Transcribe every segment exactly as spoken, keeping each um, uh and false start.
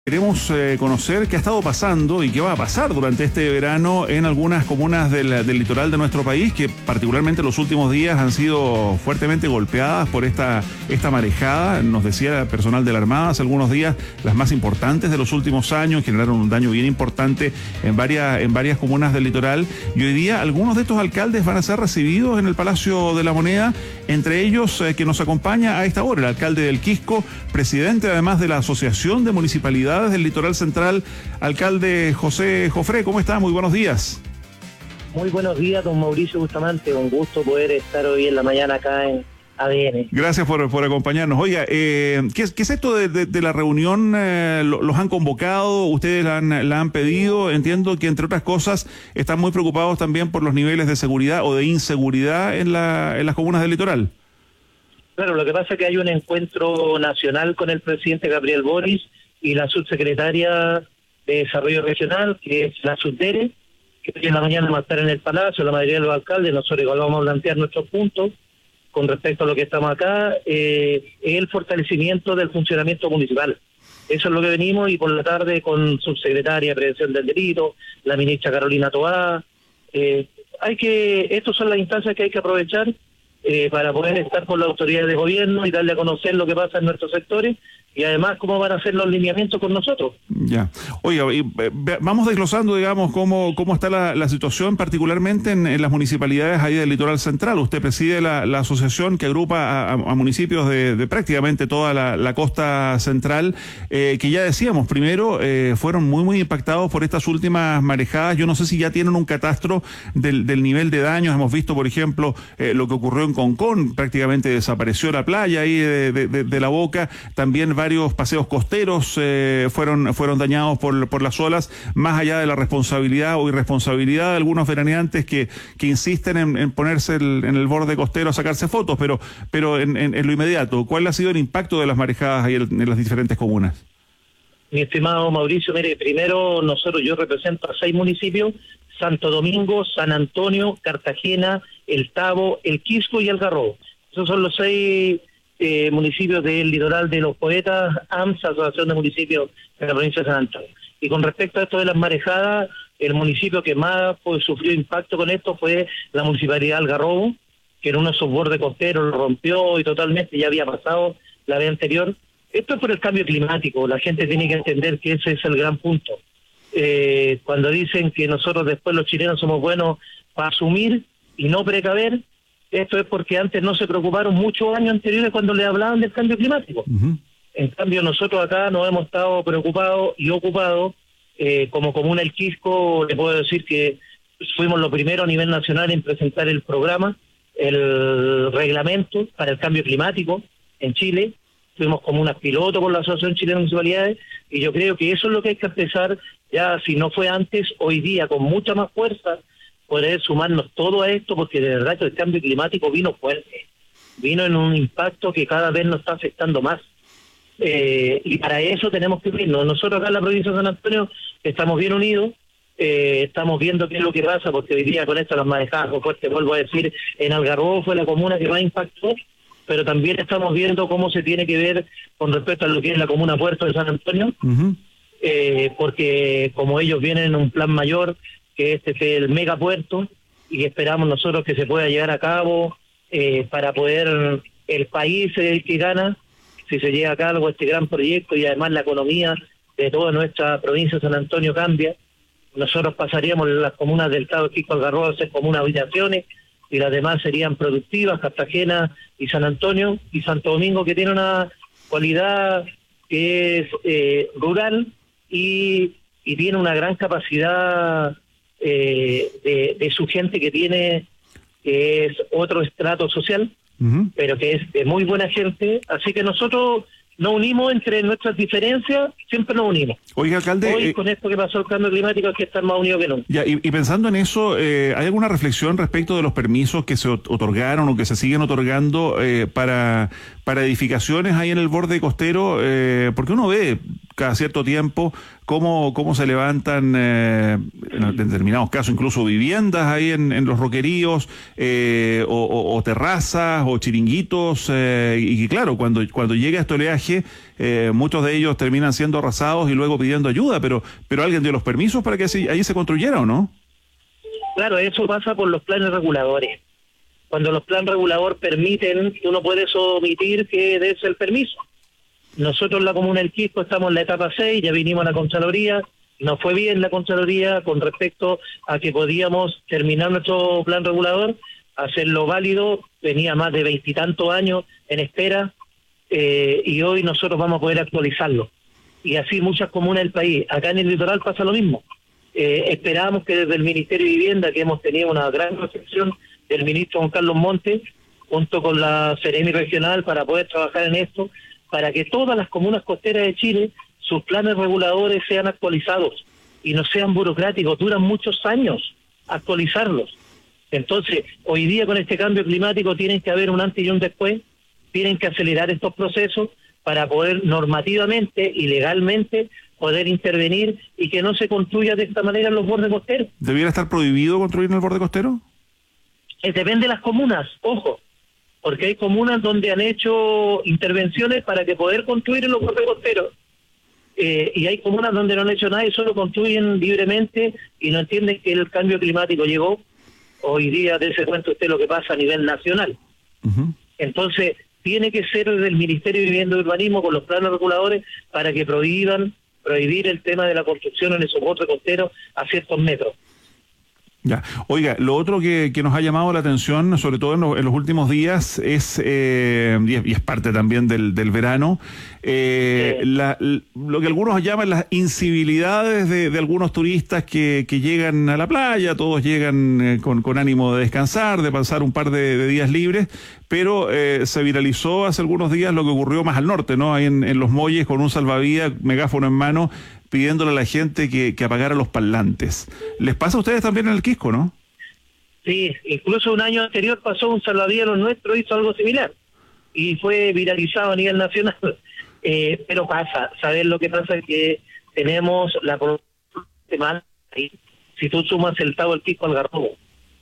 Queremos eh, conocer qué ha estado pasando y qué va a pasar durante este verano en algunas comunas del, del litoral de nuestro país, que particularmente los últimos días han sido fuertemente golpeadas por esta, esta marejada. Nos decía personal de la Armada hace algunos días, las más importantes de los últimos años, generaron un daño bien importante en varias, en varias comunas del litoral. Y hoy día algunos de estos alcaldes van a ser recibidos en el Palacio de la Moneda, entre ellos eh, que nos acompaña a esta hora el alcalde del Quisco, presidente además de la Asociación de Municipalidades del Litoral Central, alcalde José Jofré. ¿Cómo está? Muy buenos días. Muy buenos días, don Mauricio Bustamante. Un gusto poder estar hoy en la mañana acá en A D N. Gracias por, por acompañarnos. Oiga, eh, ¿qué, ¿qué es esto de, de, de la reunión? Eh, ¿Los han convocado? ¿Ustedes la han, la han pedido? Entiendo que, entre otras cosas, están muy preocupados también por los niveles de seguridad o de inseguridad en, la, en las comunas del litoral. Claro, lo que pasa es que hay un encuentro nacional con el presidente Gabriel Boric y la subsecretaria de Desarrollo Regional, que es la Subdere, que hoy en la mañana va a estar en el Palacio, la mayoría de los alcaldes. Nosotros igual vamos a plantear nuestros puntos con respecto a lo que estamos acá, eh, el fortalecimiento del funcionamiento municipal. Eso es lo que venimos, y por la tarde con subsecretaria de Prevención del Delito, la ministra Carolina Toá. Eh, hay que, estas son las instancias que hay que aprovechar eh, para poder estar con las autoridades de gobierno y darle a conocer lo que pasa en nuestros sectores, y además cómo van a ser los lineamientos con nosotros. Ya. Oiga, y, eh, vamos desglosando, digamos, cómo cómo está la, la situación, particularmente en, en las municipalidades ahí del Litoral Central. Usted preside la, la asociación que agrupa a, a municipios de, de prácticamente toda la, la costa central, eh, que ya decíamos, primero, eh, fueron muy, muy impactados por estas últimas marejadas. Yo no sé si ya tienen un catastro del, del nivel de daños. Hemos visto, por ejemplo, eh, lo que ocurrió en Concón, prácticamente desapareció la playa ahí de, de, de, de la Boca. También varios paseos costeros eh, fueron fueron dañados por, por las olas, más allá de la responsabilidad o irresponsabilidad de algunos veraneantes que, que insisten en, en ponerse el, en el borde costero a sacarse fotos, pero pero en, en, en lo inmediato, ¿cuál ha sido el impacto de las marejadas ahí en, en las diferentes comunas? Mi estimado Mauricio, mire, primero nosotros, yo represento a seis municipios: Santo Domingo, San Antonio, Cartagena, El Tabo, El Quisco y El Garrobo. Esos son los seis Eh, municipios del litoral de los Poetas, A M S, Asociación de Municipios de la provincia de San Antonio. Y con respecto a esto de las marejadas, el municipio que más pues, sufrió impacto con esto fue la municipalidad de Algarrobo, que en uno de esos bordes costeros lo rompió y totalmente ya había pasado la vez anterior. Esto es por el cambio climático. La gente tiene que entender que ese es el gran punto. Eh, cuando dicen que nosotros después los chilenos somos buenos para asumir y no precaver, esto es porque antes no se preocuparon muchos años anteriores cuando le hablaban del cambio climático. Uh-huh. En cambio, nosotros acá nos hemos estado preocupados y ocupados. Eh, como comuna El Quisco, le puedo decir que fuimos los primeros a nivel nacional en presentar el programa, el reglamento para el cambio climático en Chile. Fuimos comunas piloto con la Asociación Chilena de Municipalidades, y yo creo que eso es lo que hay que empezar, ya si no fue antes, hoy día con mucha más fuerza, poder sumarnos todo a esto, porque de verdad que el cambio climático vino fuerte, vino en un impacto que cada vez nos está afectando más, eh, y para eso tenemos que unirnos. Nosotros acá en la provincia de San Antonio estamos bien unidos, eh, estamos viendo qué es lo que pasa, porque hoy día con esto las marejadas fuertes, vuelvo a decir, en Algarrobo fue la comuna que más impactó, pero también estamos viendo cómo se tiene que ver con respecto a lo que es la comuna Puerto de San Antonio, uh-huh. eh, porque como ellos vienen en un plan mayor, que este es el megapuerto, y esperamos nosotros que se pueda llevar a cabo eh, para poder, el país es el que gana si se lleva a cabo este gran proyecto, y además la economía de toda nuestra provincia de San Antonio cambia. Nosotros pasaríamos las comunas del Estado de Quisco, Algarrobo a ser comunas habitaciones, y las demás serían productivas, Cartagena y San Antonio, y Santo Domingo, que tiene una cualidad que es eh, rural y, y tiene una gran capacidad Eh, de, de su gente, que tiene, que es otro estrato social, uh-huh. pero que es de muy buena gente. Así que nosotros nos unimos entre nuestras diferencias, siempre nos unimos. Oiga, alcalde, hoy eh, con esto que pasó el cambio climático hay que estar más unidos que nunca. Ya, y, y pensando en eso, eh, ¿hay alguna reflexión respecto de los permisos que se otorgaron o que se siguen otorgando eh, para, para edificaciones ahí en el borde costero? Eh, porque uno ve cada cierto tiempo, cómo, cómo se levantan, eh, en determinados casos, incluso viviendas ahí en, en los roqueríos, eh, o, o, o terrazas, o chiringuitos, eh, y que claro, cuando, cuando llega este oleaje, eh, muchos de ellos terminan siendo arrasados y luego pidiendo ayuda, pero, pero ¿alguien dio los permisos para que así, ahí se construyera o no? Claro, eso pasa por los planes reguladores. Cuando los planes reguladores permiten, tú no puedes omitir que des el permiso. Nosotros en la Comuna del Quisco estamos en la etapa seis, ya vinimos a la Contraloría, nos fue bien la Contraloría con respecto a que podíamos terminar nuestro plan regulador, hacerlo válido, venía más de veintitantos años en espera, eh, y hoy nosotros vamos a poder actualizarlo. Y así muchas comunas del país. Acá en el litoral pasa lo mismo. Eh, esperamos que desde el Ministerio de Vivienda, que hemos tenido una gran recepción del ministro Juan Carlos Montes, junto con la Seremi Regional, para poder trabajar en esto, para que todas las comunas costeras de Chile, sus planes reguladores sean actualizados y no sean burocráticos, duran muchos años actualizarlos. Entonces, hoy día con este cambio climático tienen que haber un antes y un después, tienen que acelerar estos procesos para poder normativamente y legalmente poder intervenir y que no se construya de esta manera en los bordes costeros. ¿Debiera estar prohibido construir en el borde costero? Eh, depende de las comunas, ojo, porque hay comunas donde han hecho intervenciones para que poder construir en los bordes costeros, eh, y hay comunas donde no han hecho nada y solo construyen libremente y no entienden que el cambio climático llegó. Hoy día, dése cuenta usted lo que pasa a nivel nacional. Uh-huh. Entonces, tiene que ser desde el Ministerio de Vivienda y Urbanismo con los planes reguladores para que prohíban, prohibir el tema de la construcción en esos bordes costeros a ciertos metros. Ya. Oiga, lo otro que, que nos ha llamado la atención, sobre todo en, lo, en los últimos días, es, eh, y es, y es parte también del, del verano, eh, sí. la, lo que algunos llaman las incivilidades de, de algunos turistas que, que llegan a la playa, todos llegan eh, con, con ánimo de descansar, de pasar un par de, de días libres, pero eh, se viralizó hace algunos días lo que ocurrió más al norte, ¿no? Ahí en, en Los Molles, con un salvavidas, megáfono en mano, pidiéndole a la gente que, que apagara los parlantes. ¿Les pasa a ustedes también en el Quisco, no? Sí, incluso un año anterior pasó un salvavidas nuestro, hizo algo similar y fue viralizado a nivel nacional. Eh, pero pasa, ¿sabes lo que pasa? Es que tenemos la semana, si tú sumas el Tabo del Quisco al Garrobo.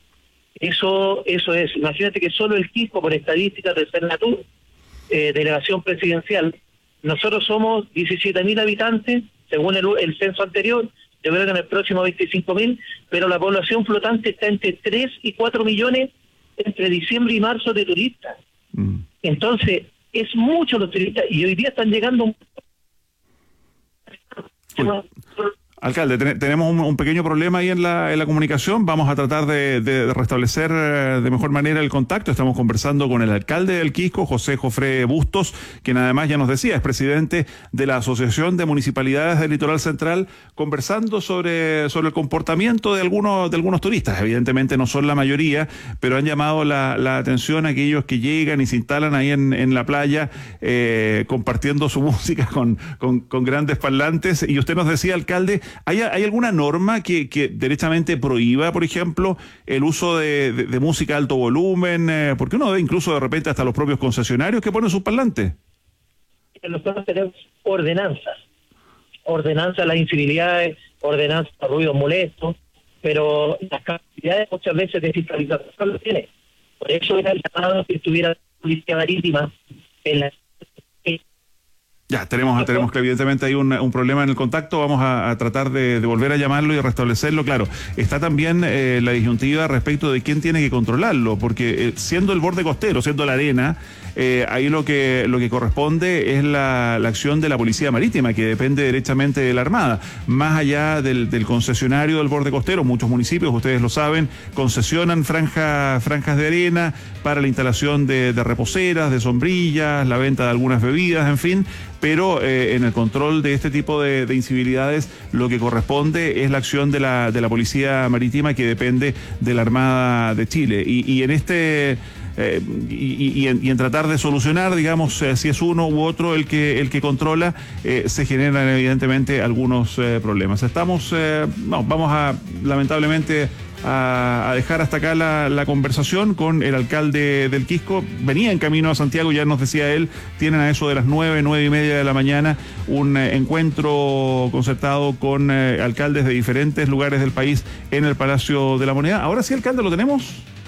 Eso, eso es, imagínate que solo el Quisco, por estadísticas de Cernatur, eh, delegación presidencial, nosotros somos diecisiete mil habitantes, según el, el censo anterior, yo creo que en el próximo veinticinco mil, pero la población flotante está entre tres y cuatro millones entre diciembre y marzo de turistas. Mm. Entonces, es mucho los turistas, y hoy día están llegando... Uy. Alcalde, ten, tenemos un, un pequeño problema ahí en la, en la comunicación. Vamos a tratar de, de restablecer de mejor manera el contacto. Estamos conversando con el alcalde del Quisco, José Jofré Bustos, quien además ya nos decía, es presidente de la Asociación de Municipalidades del Litoral Central, conversando sobre, sobre el comportamiento de algunos, de algunos turistas. Evidentemente no son la mayoría, pero han llamado la, la atención a aquellos que llegan y se instalan ahí en, en la playa, eh, compartiendo su música con, con, con grandes parlantes. Y usted nos decía, alcalde, ¿Hay, ¿Hay alguna norma que, que derechamente prohíba, por ejemplo, el uso de, de, de música de alto volumen? Eh, porque uno ve incluso de repente hasta los propios concesionarios que ponen sus parlantes. Nosotros tenemos ordenanzas, ordenanzas a las incivilidades, ordenanzas a ruidos molestos, pero las capacidades muchas veces de fiscalización lo tiene. Por eso era el llamado que estuviera la Policía Marítima en la... Ya, tenemos, tenemos que evidentemente hay un, un problema en el contacto, vamos a, a tratar de, de volver a llamarlo y restablecerlo. Claro, está también eh, la disyuntiva respecto de quién tiene que controlarlo, porque eh, siendo el borde costero, siendo la arena, eh, ahí lo que lo que corresponde es la, la acción de la Policía Marítima, que depende derechamente de la Armada. Más allá del, del concesionario del borde costero, muchos municipios, ustedes lo saben, concesionan franja, franjas de arena para la instalación de, de reposeras, de sombrillas, la venta de algunas bebidas, en fin, pero eh, en el control de este tipo de, de incivilidades lo que corresponde es la acción de la de la Policía Marítima, que depende de la Armada de Chile. Y, y en este eh, y, y, en, y en tratar de solucionar, digamos, eh, si es uno u otro el que el que controla, eh, se generan evidentemente algunos eh, problemas. Estamos, eh, no, vamos a lamentablemente a, a dejar hasta acá la, la conversación con el alcalde del Quisco. Venía en camino a Santiago, ya nos decía él, tienen a eso de las nueve, nueve y media de la mañana un eh, encuentro concertado con eh, alcaldes de diferentes lugares del país en el Palacio de la Moneda. Ahora sí, alcalde, ¿lo tenemos?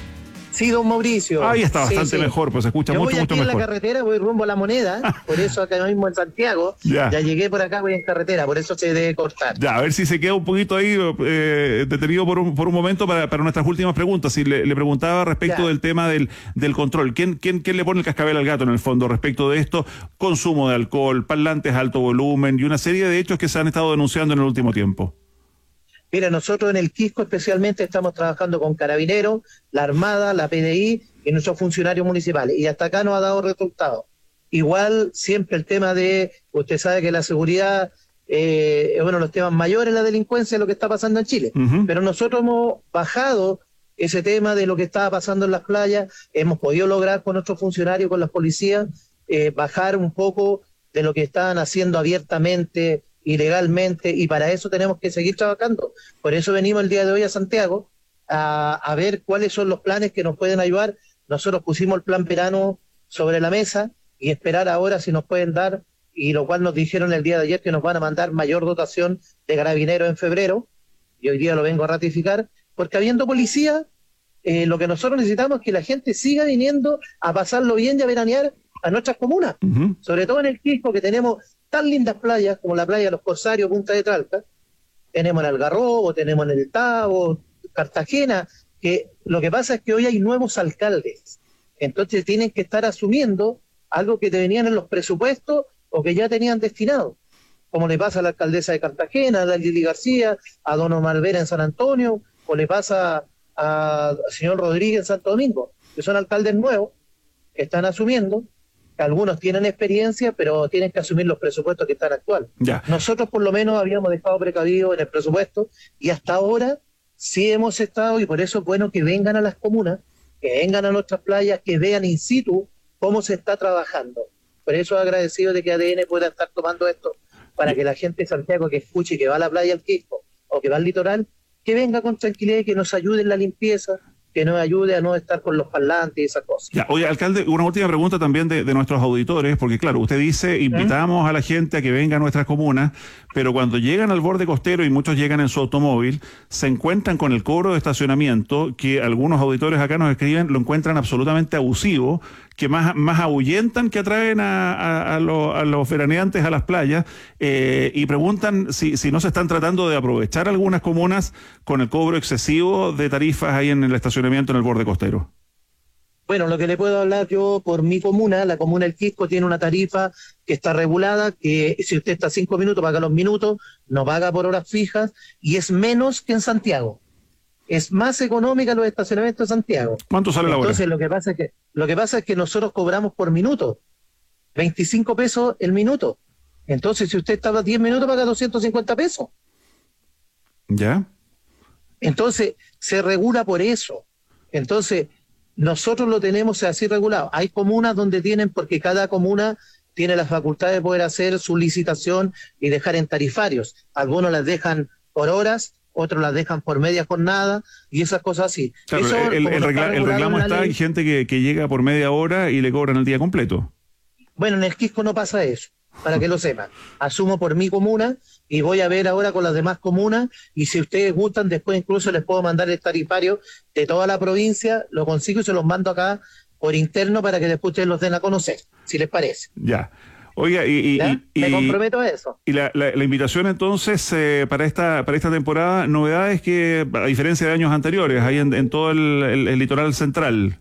Sí, don Mauricio. Ahí está bastante sí, sí. mejor, pues se escucha Yo mucho, mucho mejor. Yo voy aquí en la carretera, voy rumbo a La Moneda, por eso acá mismo en Santiago, ya. ya llegué por acá, voy en carretera, por eso se debe cortar. Ya, a ver si se queda un poquito ahí eh, detenido por un, por un momento para, para nuestras últimas preguntas. Si le, le preguntaba respecto ya. del tema del, del control, ¿Quién, quién, ¿quién le pone el cascabel al gato en el fondo respecto de esto? Consumo de alcohol, parlantes a alto volumen y una serie de hechos que se han estado denunciando en el último tiempo. Mira, nosotros en el Quisco especialmente estamos trabajando con Carabineros, la Armada, la P D I y nuestros funcionarios municipales. Y hasta acá nos ha dado resultados. Igual siempre el tema de, usted sabe que la seguridad eh, es uno de los temas mayores, la delincuencia, es lo que está pasando en Chile. Uh-huh. Pero nosotros hemos bajado ese tema de lo que estaba pasando en las playas, hemos podido lograr con nuestros funcionarios, con las policías, eh, bajar un poco de lo que estaban haciendo abiertamente, ilegalmente, y para eso tenemos que seguir trabajando. Por eso venimos el día de hoy a Santiago a, a ver cuáles son los planes que nos pueden ayudar. Nosotros pusimos el plan verano sobre la mesa y esperar ahora si nos pueden dar, y lo cual nos dijeron el día de ayer que nos van a mandar mayor dotación de Carabineros en febrero, y hoy día lo vengo a ratificar, porque habiendo policía, eh, lo que nosotros necesitamos es que la gente siga viniendo a pasarlo bien y a veranear a nuestras comunas, uh-huh. sobre todo en el Quisco, que tenemos tan lindas playas como la playa de los Corsarios, Punta de Tralca, tenemos en Algarrobo, tenemos en el Tabo, Cartagena, que lo que pasa es que hoy hay nuevos alcaldes, entonces tienen que estar asumiendo algo que tenían en los presupuestos o que ya tenían destinado, como le pasa a la alcaldesa de Cartagena, a Dalili García, a don Omar Vera en San Antonio, o le pasa al señor Rodríguez en Santo Domingo, que son alcaldes nuevos, que están asumiendo. Algunos tienen experiencia, pero tienen que asumir los presupuestos que están actuales. Ya. Nosotros por lo menos habíamos dejado precavido en el presupuesto y hasta ahora sí hemos estado, y por eso es bueno que vengan a las comunas, que vengan a nuestras playas, que vean in situ cómo se está trabajando. Por eso agradecido de que A D N pueda estar tomando esto, para que la gente de Santiago que escuche que va a la playa al Quisco o que va al litoral, que venga con tranquilidad y que nos ayude en la limpieza, que nos ayude a no estar con los parlantes y esas cosas. Ya, oye, alcalde, una última pregunta también de, de nuestros auditores, porque claro, usted dice, invitamos ¿Eh? a la gente a que venga a nuestras comunas, pero cuando llegan al borde costero y muchos llegan en su automóvil, se encuentran con el cobro de estacionamiento, que algunos auditores acá nos escriben, lo encuentran absolutamente abusivo, que más, más ahuyentan que atraen a, a, a, lo, a los veraneantes a las playas, eh, y preguntan si, si no se están tratando de aprovechar algunas comunas con el cobro excesivo de tarifas ahí en el estacionamiento en el borde costero. Bueno, lo que le puedo hablar yo por mi comuna, la comuna El Quisco tiene una tarifa que está regulada, que si usted está cinco minutos, paga los minutos, no paga por horas fijas, y es menos que en Santiago. Es más económica los estacionamientos de Santiago. ¿Cuánto sale la hora? Entonces, lo que pasa es que, lo que pasa es que nosotros cobramos por minuto, veinticinco pesos el minuto. Entonces, si usted estaba diez minutos, paga doscientos cincuenta pesos. ¿Ya? Entonces, se regula por eso. Entonces, nosotros lo tenemos así regulado. Hay comunas donde tienen, porque cada comuna tiene la facultad de poder hacer su licitación y dejar en tarifarios. Algunos las dejan por horas, otros las dejan por media jornada y esas cosas así. Claro, Eso, el, el, regla, el reclamo está, hay gente que, que llega por media hora y le cobran el día completo. Bueno, en el Quisco no pasa eso, para que lo sepan. Asumo por mi comuna y voy a ver ahora con las demás comunas, y si ustedes gustan, después incluso les puedo mandar el tarifario de toda la provincia, lo consigo y se los mando acá por interno para que después ustedes los den a conocer, si les parece. Ya. Oiga, y, y, y me comprometo a eso. Y la, la, la invitación entonces eh, para esta para esta temporada, novedades que, a diferencia de años anteriores, hay en, en todo el, el, el litoral central.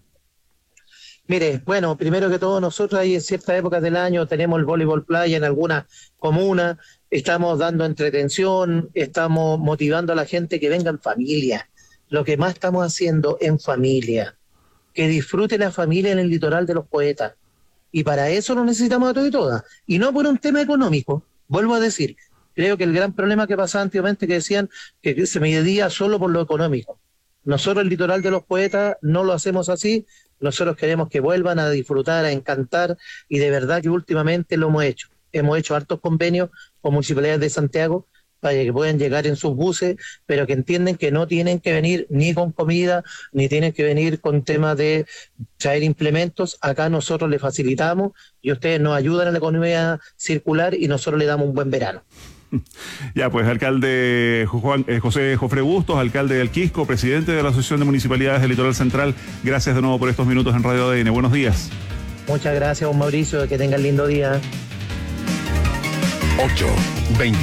Mire, bueno, primero que todo, nosotros ahí en ciertas épocas del año tenemos el voleibol playa en algunas comunas, estamos dando entretención, estamos motivando a la gente que venga en familia. Lo que más estamos haciendo en familia, que disfrute la familia en el litoral de los poetas. Y para eso lo necesitamos a todos y todas. Y no por un tema económico. Vuelvo a decir, creo que el gran problema que pasaba antiguamente, que decían que se medía solo por lo económico. Nosotros el litoral de los poetas no lo hacemos así, nosotros queremos que vuelvan a disfrutar, a encantar, y de verdad que últimamente lo hemos hecho. Hemos hecho hartos convenios con municipalidades de Santiago para que puedan llegar en sus buses, pero que entienden que no tienen que venir ni con comida, ni tienen que venir con temas de traer implementos. Acá nosotros les facilitamos y ustedes nos ayudan en la economía circular y nosotros le damos un buen verano. Ya, pues, alcalde Juan, eh, José Jofre Bustos, alcalde del Quisco, presidente de la Asociación de Municipalidades del Litoral Central, gracias de nuevo por estos minutos en Radio A D N. Buenos días. Muchas gracias, don Mauricio, que tengan lindo día. ocho veinte